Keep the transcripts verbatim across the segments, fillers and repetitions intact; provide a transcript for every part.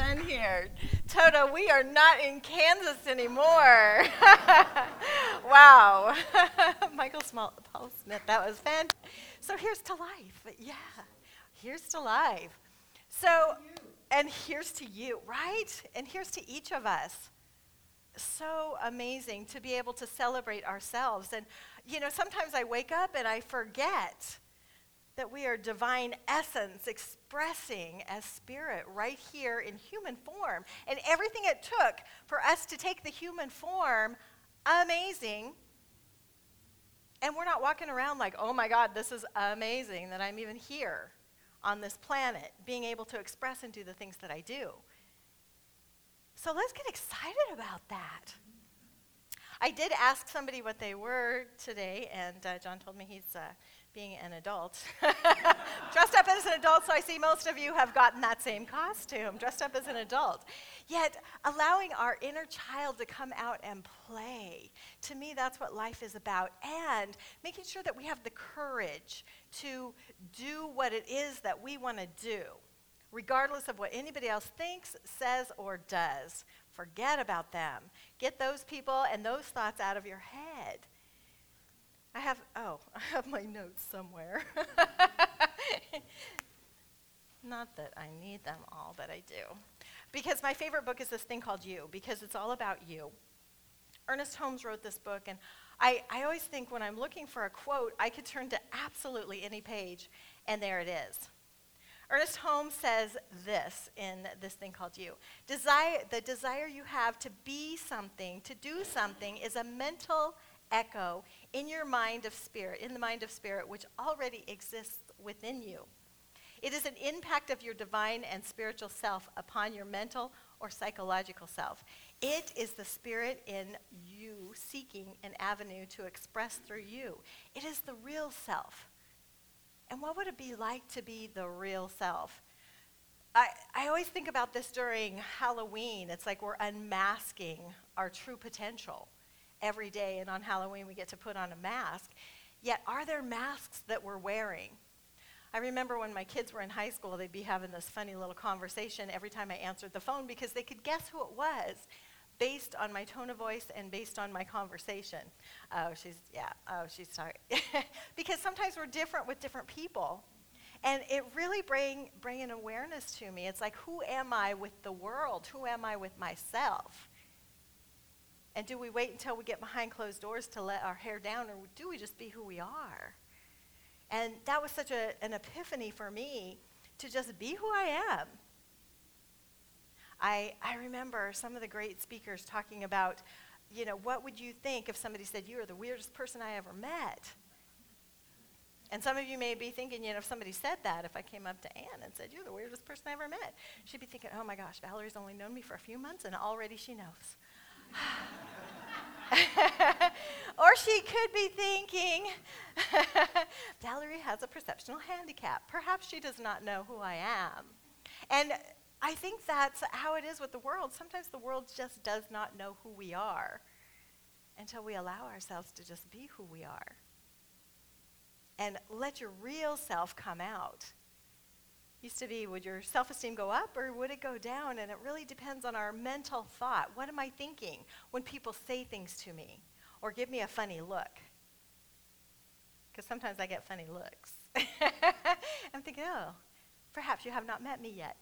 fun here. Toto, we are not in Kansas anymore. Wow. Michael Small, Paul Smith, that was fantastic. So here's to life. Yeah, here's to life. So, and here's to you, right? And here's to each of us. So amazing to be able to celebrate ourselves. And, you know, sometimes I wake up and I forget that we are divine essence expressing as spirit right here in human form. And everything it took for us to take the human form, amazing. And we're not walking around like, oh my God, this is amazing that I'm even here on this planet, being able to express and do the things that I do. So let's get excited about that. I did ask somebody what they were today, and uh, John told me he's uh, being an adult. Dressed up as an adult, so I see most of you have gotten that same costume, dressed up as an adult. Yet, allowing our inner child to come out and play, to me, that's what life is about. And making sure that we have the courage to do what it is that we want to do, regardless of what anybody else thinks, says, or does. Forget about them. Get those people and those thoughts out of your head. I have, oh, I have my notes somewhere. Not that I need them all, but I do. Because my favorite book is this thing called You, because it's all about you. Ernest Holmes wrote this book, and I, I always think when I'm looking for a quote, I could turn to absolutely any page, and there it is. Ernest Holmes says this in this thing called You. Desire, the desire you have to be something, to do something, is a mental echo in your mind of spirit, in the mind of spirit, which already exists within you. It is an impact of your divine and spiritual self upon your mental or psychological self. It is the spirit in you seeking an avenue to express through you. It is the real self. And what would it be like to be the real self? I, I always think about this during Halloween. It's like we're unmasking our true potential every day, and on Halloween we get to put on a mask. Yet, are there masks that we're wearing? I remember when my kids were in high school, they'd be having this funny little conversation every time I answered the phone because they could guess who it was based on my tone of voice and based on my conversation. Oh, she's, yeah, oh, she's sorry. Because sometimes we're different with different people. And it really bring, bring an awareness to me. It's like, who am I with the world? Who am I with myself? And do we wait until we get behind closed doors to let our hair down, or do we just be who we are? And that was such a, an epiphany for me to just be who I am. I, I remember some of the great speakers talking about, you know, what would you think if somebody said, you are the weirdest person I ever met? And some of you may be thinking, you know, if somebody said that, if I came up to Anne and said, you're the weirdest person I ever met, she'd be thinking, oh my gosh, Valerie's only known me for a few months and already she knows. Or she could be thinking, Valerie has a perceptional handicap. Perhaps she does not know who I am. And I think that's how it is with the world. Sometimes the world just does not know who we are until we allow ourselves to just be who we are. And let your real self come out. Used to be, would your self-esteem go up or would it go down? And it really depends on our mental thought. What am I thinking when people say things to me or give me a funny look? Because sometimes I get funny looks. I'm thinking, oh, perhaps you have not met me yet.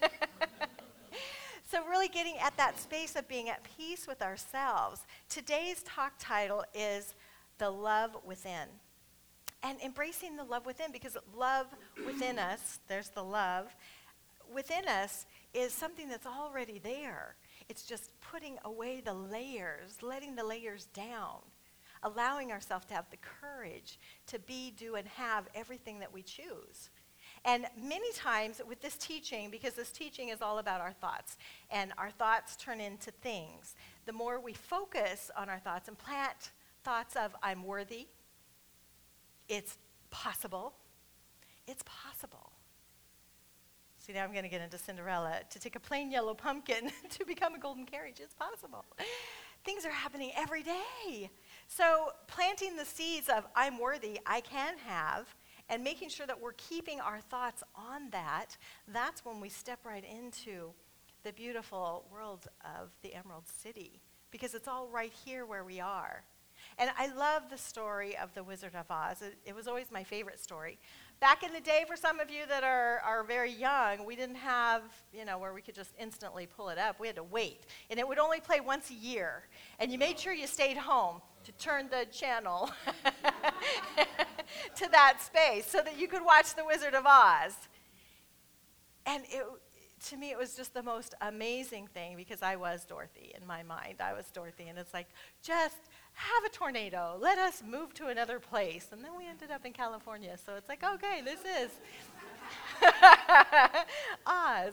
So really getting at that space of being at peace with ourselves. Today's talk title is The Love Within. And embracing the love within, because love within us, there's the love, within us is something that's already there. It's just putting away the layers, letting the layers down, allowing ourselves to have the courage to be, do, and have everything that we choose. And many times with this teaching, because this teaching is all about our thoughts, and our thoughts turn into things, the more we focus on our thoughts and plant thoughts of, I'm worthy, it's possible. It's possible. See, now I'm going to get into Cinderella. To take a plain yellow pumpkin to become a golden carriage, it's possible. Things are happening every day. So planting the seeds of I'm worthy, I can have, and making sure that we're keeping our thoughts on that, that's when we step right into the beautiful world of the Emerald City, because it's all right here where we are. And I love the story of the Wizard of Oz. It, it was always my favorite story. Back in the day, for some of you that are, are very young, we didn't have, you know, where we could just instantly pull it up. We had to wait. And it would only play once a year. And you made sure you stayed home to turn the channel to that space so that you could watch the Wizard of Oz. And it, to me, it was just the most amazing thing, because I was Dorothy in my mind. I was Dorothy, and it's like, just have a tornado. Let us move to another place. And then we ended up in California, so it's like, okay, this is Oz.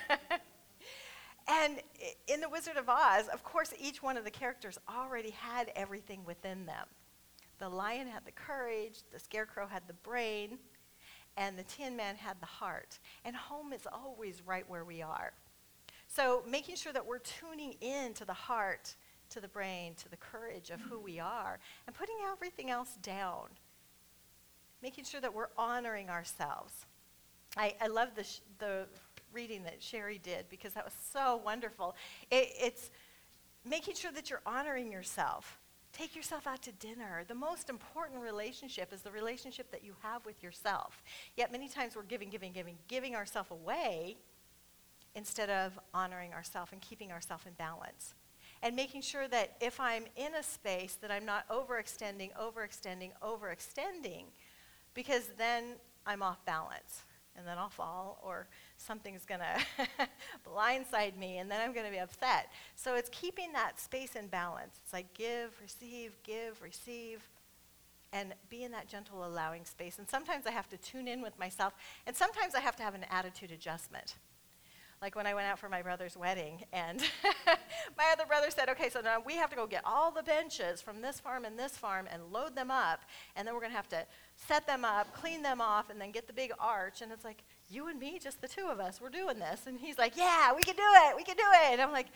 And in The Wizard of Oz, of course, each one of the characters already had everything within them. The lion had the courage, the scarecrow had the brain, and the Tin Man had the heart. And home is always right where we are. So making sure that we're tuning in to the heart, to the brain, to the courage of who we are, and putting everything else down. Making sure that we're honoring ourselves. I, I love the, sh- the reading that Sherry did, because that was so wonderful. It, it's making sure that you're honoring yourself. Take yourself out to dinner. The most important relationship is the relationship that you have with yourself. Yet many times we're giving, giving, giving, giving ourselves away instead of honoring ourselves and keeping ourselves in balance. And making sure that if I'm in a space that I'm not overextending, overextending, overextending, because then I'm off balance. And then I'll fall, or something's going to blindside me, and then I'm going to be upset. So it's keeping that space in balance. It's like give, receive, give, receive, and be in that gentle, allowing space. And sometimes I have to tune in with myself, and sometimes I have to have an attitude adjustment. Like when I went out for my brother's wedding, and my other brother said, okay, so now we have to go get all the benches from this farm and this farm and load them up, and then we're going to have to set them up, clean them off, and then get the big arch. And it's like, you and me, just the two of us, we're doing this. And he's like, yeah, we can do it, we can do it. And I'm like,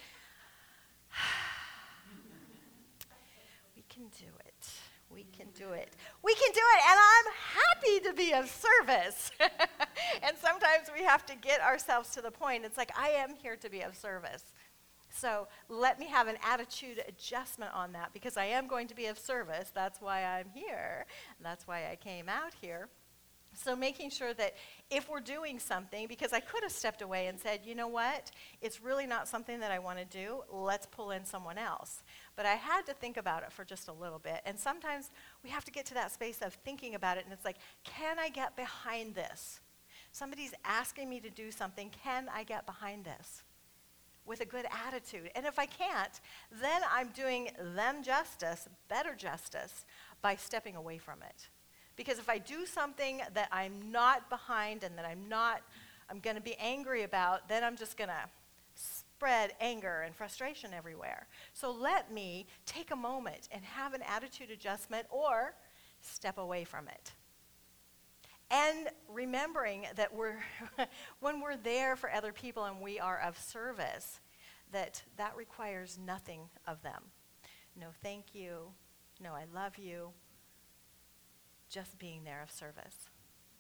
we can do it. We can do it. We can do it, and I'm happy to be of service. And sometimes we have to get ourselves to the point. It's like, I am here to be of service. So let me have an attitude adjustment on that, because I am going to be of service. That's why I'm here. That's why I came out here. So making sure that if we're doing something, because I could have stepped away and said, you know what, it's really not something that I want to do, let's pull in someone else. But I had to think about it for just a little bit. And sometimes we have to get to that space of thinking about it, and it's like, can I get behind this? Somebody's asking me to do something, can I get behind this? With a good attitude. And if I can't, then I'm doing them justice, better justice, by stepping away from it. Because if I do something that I'm not behind and that I'm not, I'm going to be angry about, then I'm just going to spread anger and frustration everywhere. So let me take a moment and have an attitude adjustment, or step away from it. And remembering that we're when we're there for other people and we are of service, that that requires nothing of them. No thank you, no I love you, just being there of service.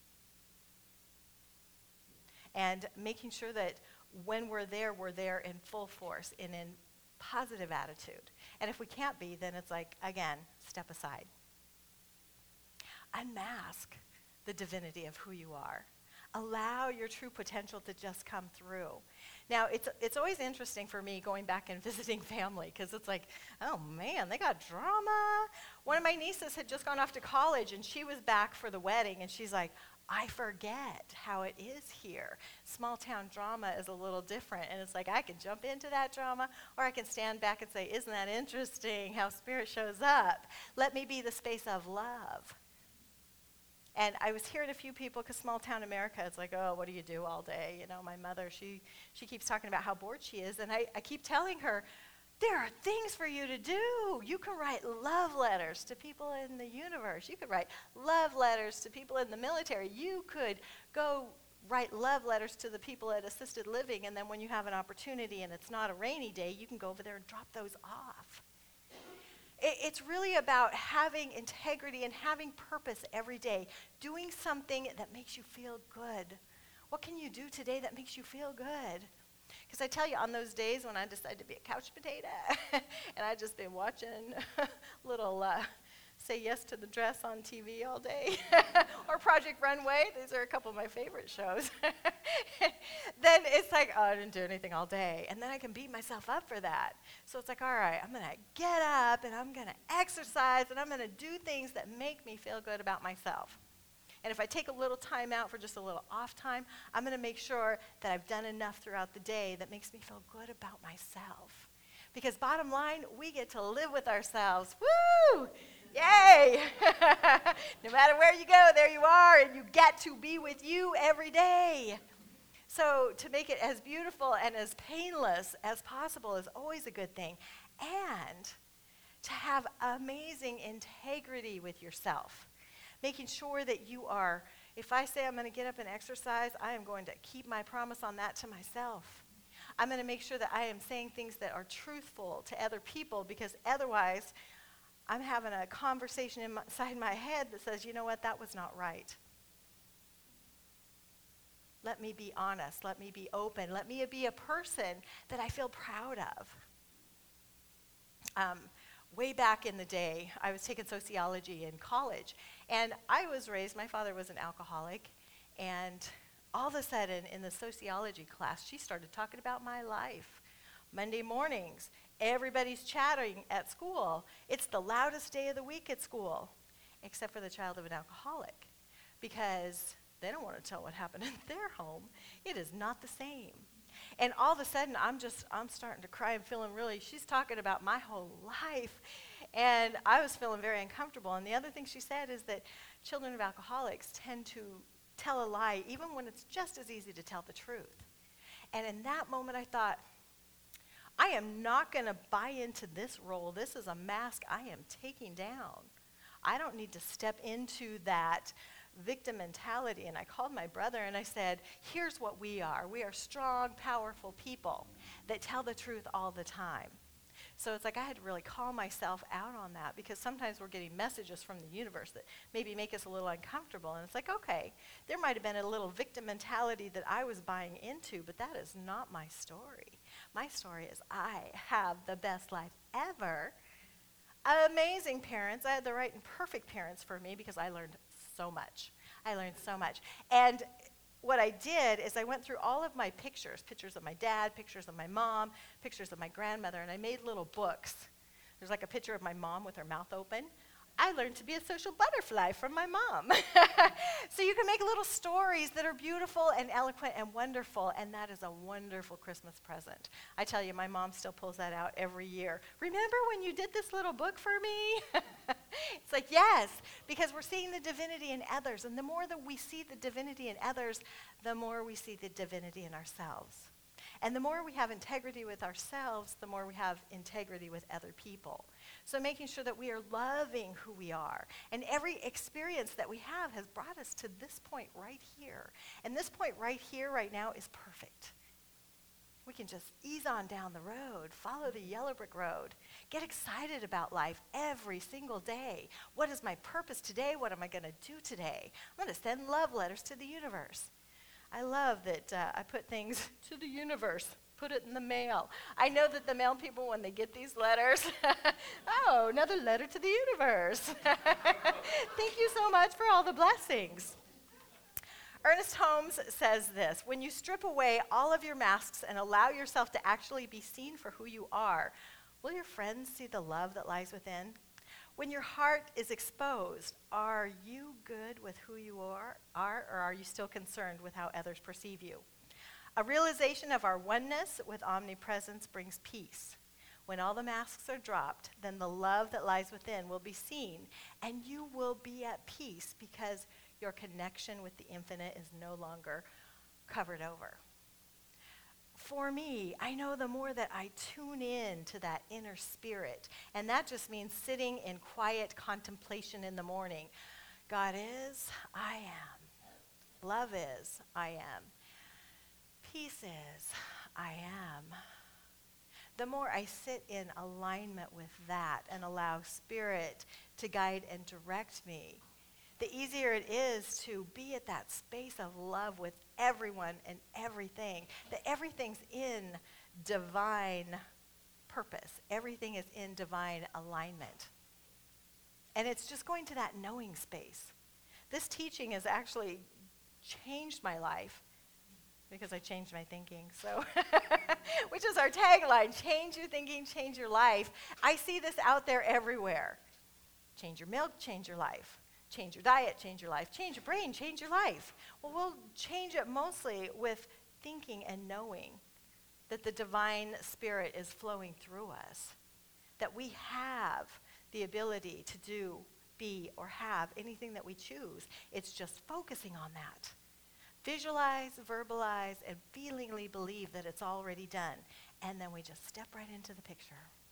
And making sure that when we're there, we're there in full force and in positive attitude. And if we can't be, then it's like, again, step aside. Unmask the divinity of who you are. Allow your true potential to just come through. Now, it's it's always interesting for me going back and visiting family, because it's like, oh man, they got drama. One of my nieces had just gone off to college, and she was back for the wedding, and she's like, I forget how it is here. Small town drama is a little different, and it's like I can jump into that drama, or I can stand back and say, isn't that interesting how Spirit shows up? Let me be the space of love. And I was hearing a few people, because small town America, it's like, oh, what do you do all day? You know, my mother, she she keeps talking about how bored she is, and I, I keep telling her, there are things for you to do. You can write love letters to people in the universe. You could write love letters to people in the military. You could go write love letters to the people at assisted living, and then when you have an opportunity and it's not a rainy day, you can go over there and drop those off. It's really about having integrity and having purpose every day, doing something that makes you feel good. What can you do today that makes you feel good? Because I tell you, on those days when I decide to be a couch potato, and I've just been watching little uh, Say Yes to the Dress on T V all day, or Project Runway, these are a couple of my favorite shows, then it's like, oh, I didn't do anything all day. And then I can beat myself up for that. So it's like, all right, I'm going to get up, and I'm going to exercise, and I'm going to do things that make me feel good about myself. And if I take a little time out for just a little off time, I'm going to make sure that I've done enough throughout the day that makes me feel good about myself. Because bottom line, we get to live with ourselves. Woo! Yay! No matter where you go, there you are, and you get to be with you every day. So to make it as beautiful and as painless as possible is always a good thing. And to have amazing integrity with yourself. Making sure that you are, if I say I'm going to get up and exercise, I am going to keep my promise on that to myself. I'm going to make sure that I am saying things that are truthful to other people, because otherwise I'm having a conversation inside my head that says, you know what, that was not right. Let me be honest. Let me be open. Let me be a person that I feel proud of. Um, way back in the day, I was taking sociology in college, and I was raised, my father was an alcoholic, and all of a sudden in the sociology class, she started talking about my life. Monday mornings, everybody's chatting at school. It's the loudest day of the week at school, except for the child of an alcoholic, because they don't want to tell what happened in their home. It is not the same. And all of a sudden, I'm just, I'm starting to cry and feeling really, she's talking about my whole life. And I was feeling very uncomfortable. And the other thing she said is that children of alcoholics tend to tell a lie, even when it's just as easy to tell the truth. And in that moment, I thought, I am not going to buy into this role. This is a mask I am taking down. I don't need to step into that victim mentality. And I called my brother and I said, here's what we are. We are strong, powerful people that tell the truth all the time. So it's like I had to really call myself out on that, because sometimes we're getting messages from the universe that maybe make us a little uncomfortable. And it's like, okay, there might have been a little victim mentality that I was buying into, but that is not my story. My story is I have the best life ever. Amazing parents. I had the right and perfect parents for me, because I learned so much. I learned so much. And what I did is I went through all of my pictures, pictures of my dad, pictures of my mom, pictures of my grandmother, and I made little books. There's like a picture of my mom with her mouth open. I learned to be a social butterfly from my mom. So you can make little stories that are beautiful and eloquent and wonderful, and that is a wonderful Christmas present. I tell you, my mom still pulls that out every year. Remember when you did this little book for me? It's like, yes, because we're seeing the divinity in others, and the more that we see the divinity in others, the more we see the divinity in ourselves. And the more we have integrity with ourselves, the more we have integrity with other people. So making sure that we are loving who we are. And every experience that we have has brought us to this point right here. And this point right here, right now, is perfect. We can just ease on down the road, follow the yellow brick road, get excited about life every single day. What is my purpose today? What am I going to do today? I'm going to send love letters to the universe. I love that uh, I put things to the universe, put it in the mail. I know that the mail people, when they get these letters, oh, another letter to the universe. Thank you so much for all the blessings. Ernest Holmes says this: when you strip away all of your masks and allow yourself to actually be seen for who you are, will your friends see the love that lies within? When your heart is exposed, are you good with who you are, are, or are you still concerned with how others perceive you? A realization of our oneness with omnipresence brings peace. When all the masks are dropped, then the love that lies within will be seen, and you will be at peace because your connection with the infinite is no longer covered over. For me, I know the more that I tune in to that inner spirit, and that just means sitting in quiet contemplation in the morning. God is, I am. Love is, I am. Peace is, I am. The more I sit in alignment with that and allow spirit to guide and direct me, the easier it is to be at that space of love with everyone and everything. That everything's in divine purpose. Everything is in divine alignment. And it's just going to that knowing space. This teaching has actually changed my life because I changed my thinking. So, which is our tagline, change your thinking, change your life. I see this out there everywhere. Change your milk, change your life. Change your diet, change your life. Change your brain, change your life. Well, we'll change it mostly with thinking and knowing that the divine spirit is flowing through us, that we have the ability to do, be, or have anything that we choose. It's just focusing on that. Visualize, verbalize, and feelingly believe that it's already done. And then we just step right into the picture.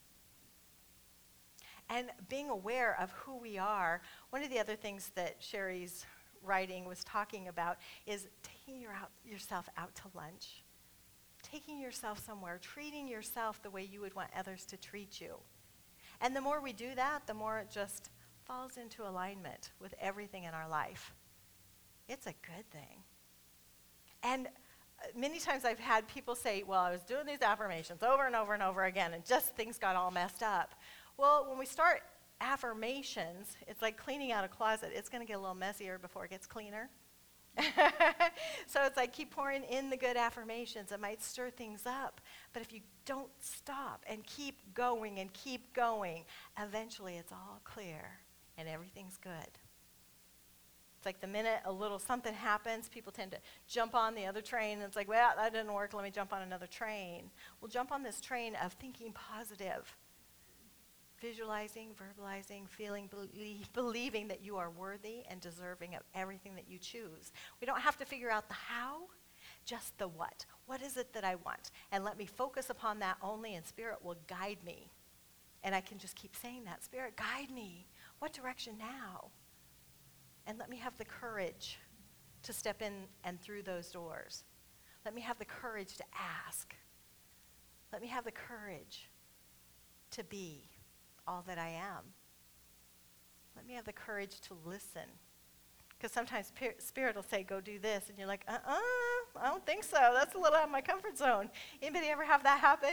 And being aware of who we are, one of the other things that Sherry's writing was talking about is taking your out, yourself out to lunch, taking yourself somewhere, treating yourself the way you would want others to treat you. And the more we do that, the more it just falls into alignment with everything in our life. It's a good thing. And many times I've had people say, well, I was doing these affirmations over and over and over again, and just things got all messed up. Well, when we start affirmations, it's like cleaning out a closet. It's going to get a little messier before it gets cleaner. So it's like keep pouring in the good affirmations. It might stir things up. But if you don't stop and keep going and keep going, eventually it's all clear and everything's good. It's like the minute a little something happens, people tend to jump on the other train. And it's like, well, that didn't work. Let me jump on another train. We'll jump on this train of thinking positive. Visualizing, verbalizing, feeling, believe, believing that you are worthy and deserving of everything that you choose. We don't have to figure out the how, just the what. What is it that I want? And let me focus upon that only, and Spirit will guide me. And I can just keep saying that. Spirit, guide me. What direction now? And let me have the courage to step in and through those doors. Let me have the courage to ask. Let me have the courage to be all that I am. Let me have the courage to listen. Because sometimes Spirit will say, go do this, and you're like, uh-uh, I don't think so. That's a little out of my comfort zone. Anybody ever have that happen?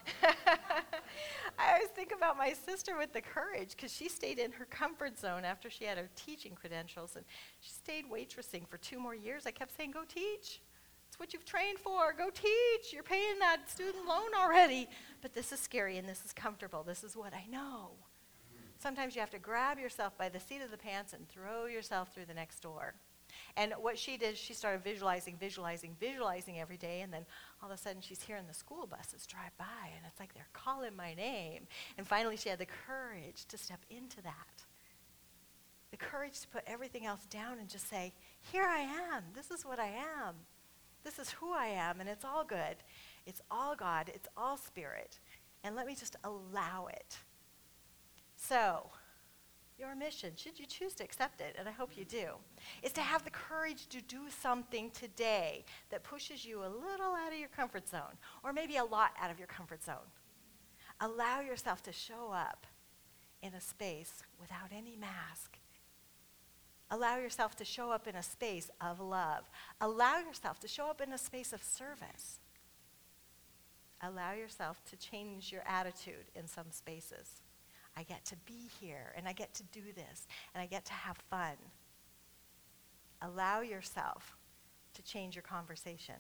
I always think about my sister with the courage, because she stayed in her comfort zone after she had her teaching credentials, and she stayed waitressing for two more years. I kept saying, go teach. It's what you've trained for. Go teach. You're paying that student loan already. But this is scary and this is comfortable. This is what I know. Sometimes you have to grab yourself by the seat of the pants and throw yourself through the next door. And what she did, she started visualizing, visualizing, visualizing every day. And then all of a sudden she's hearing the school buses drive by. And it's like they're calling my name. And finally she had the courage to step into that. The courage to put everything else down and just say, here I am. This is what I am. This is who I am, and it's all good. It's all God. It's all Spirit. And let me just allow it. So, your mission, should you choose to accept it, and I hope you do, is to have the courage to do something today that pushes you a little out of your comfort zone, or maybe a lot out of your comfort zone. Allow yourself to show up in a space without any mask. Allow yourself to show up in a space of love. Allow yourself to show up in a space of service. Allow yourself to change your attitude in some spaces. I get to be here, and I get to do this, and I get to have fun. Allow yourself to change your conversation.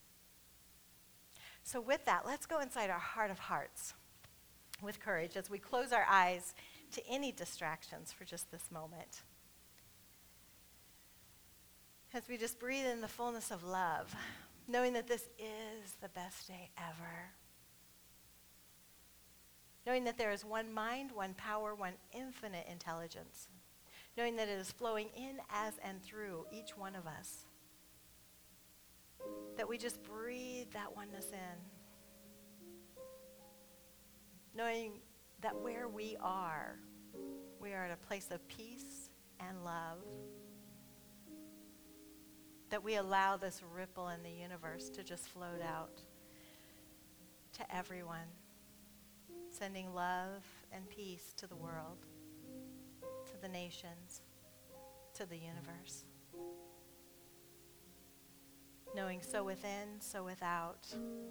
So with that, let's go inside our heart of hearts with courage as we close our eyes to any distractions for just this moment. As we just breathe in the fullness of love, knowing that this is the best day ever. Knowing that there is one mind, one power, one infinite intelligence. Knowing that it is flowing in, as, and through each one of us. That we just breathe that oneness in. Knowing that where we are, we are at a place of peace and love. That we allow this ripple in the universe to just float out to everyone, sending love and peace to the world, to the nations, to the universe. Knowing so within, so without.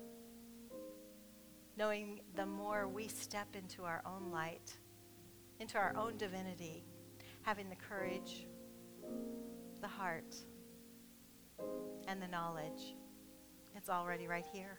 Knowing the more we step into our own light, into our own divinity, having the courage, the heart, and the knowledge. It's already right here.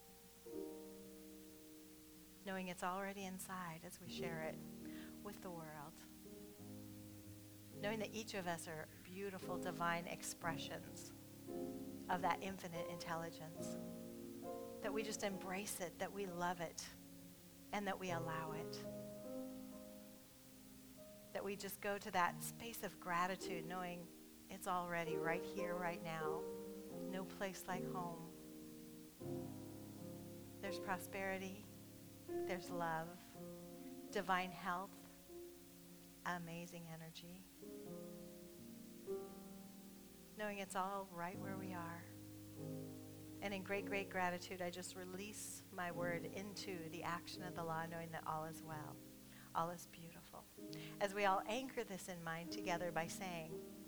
Knowing it's already inside as we share it with the world. Knowing that each of us are beautiful, divine expressions of that infinite intelligence. That we just embrace it, that we love it, and that we allow it. That we just go to that space of gratitude, knowing it's already right here, right now. No place like home. There's prosperity, there's love, divine health, amazing energy. Knowing it's all right where we are. And in great, great gratitude, I just release my word into the action of the law, knowing that all is well, all is beautiful. As we all anchor this in mind together by saying,